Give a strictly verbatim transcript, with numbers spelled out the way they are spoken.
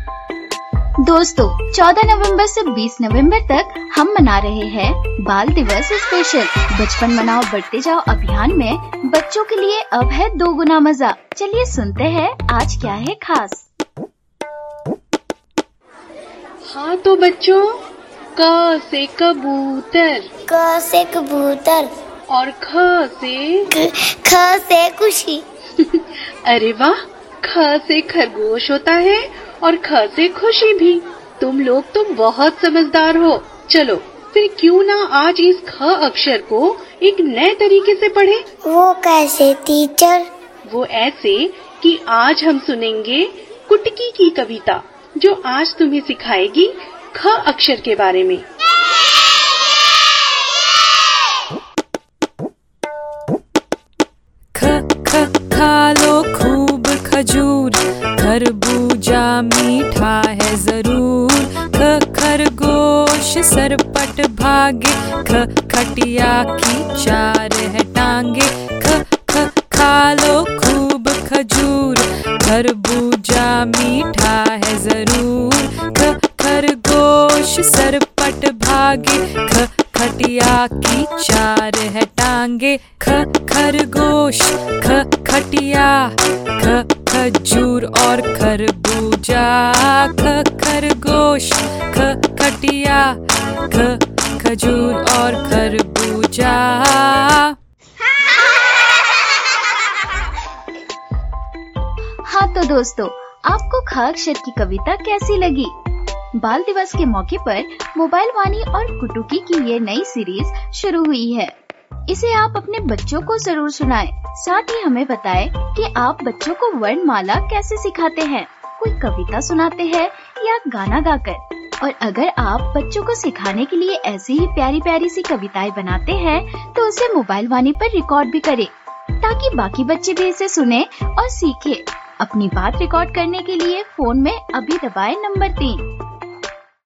दोस्तों, चौदह नवंबर से बीस नवंबर तक हम मना रहे हैं बाल दिवस स्पेशल। बचपन मनाओ बढ़ते जाओ अभियान में बच्चों के लिए अब है दो गुना मजा। चलिए सुनते हैं आज क्या है खास। हाँ तो बच्चों, क से कबूतर, क से कबूतर और ख से ख से खुशी। अरे वाह, ख से खरगोश होता है और ख से खुशी भी। तुम लोग तो बहुत समझदार हो। चलो फिर क्यों ना आज इस ख अक्षर को एक नए तरीके से पढ़ें। वो कैसे टीचर? वो ऐसे कि आज हम सुनेंगे कुटकी की कविता, जो आज तुम्हें सिखाएगी ख अक्षर के बारे में। ख ख खा लो खूब खजूर, खरबूजा मीठा है जरूर। ख खरगोश सरपट भागे, ख खटिया की चार है टांगे। ख ख खा लो खूब खजूर, खरबूजा मीठा है जरूर। ख खरगोश सरपट भागे, ख खटिया की चार है टांगे। ख खरगोश, ख खटिया, ख खजूर और खरबूजा। ख खरगोश, ख खटिया, ख खजूर और खरबूजा। हाँ तो दोस्तों, आपको ख अक्षर की कविता कैसी लगी? बाल दिवस के मौके पर मोबाइल वाणी और कुटुकी की ये नई सीरीज शुरू हुई है। इसे आप अपने बच्चों को जरूर सुनाएं। साथ ही हमें बताएं कि आप बच्चों को वर्णमाला कैसे सिखाते हैं, कोई कविता सुनाते हैं या गाना गाकर। और अगर आप बच्चों को सिखाने के लिए ऐसी ही प्यारी प्यारी सी कविताएं बनाते हैं तो उसे मोबाइल वाणी पर रिकॉर्ड भी करें, ताकि बाकी बच्चे भी इसे सुने और सीखें। अपनी बात रिकॉर्ड करने के लिए फोन में अभी दबाएं नंबर तीन।